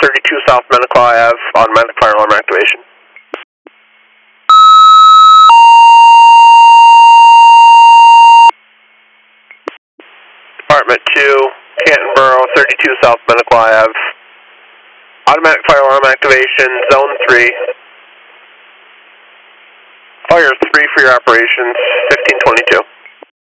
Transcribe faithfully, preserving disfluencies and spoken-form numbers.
thirty-two South Manaclaw Ave, automatic fire alarm activation. Department two, Canton Borough, thirty-two South Manaclaw Ave, automatic fire alarm activation, zone three. Fire three for your operations,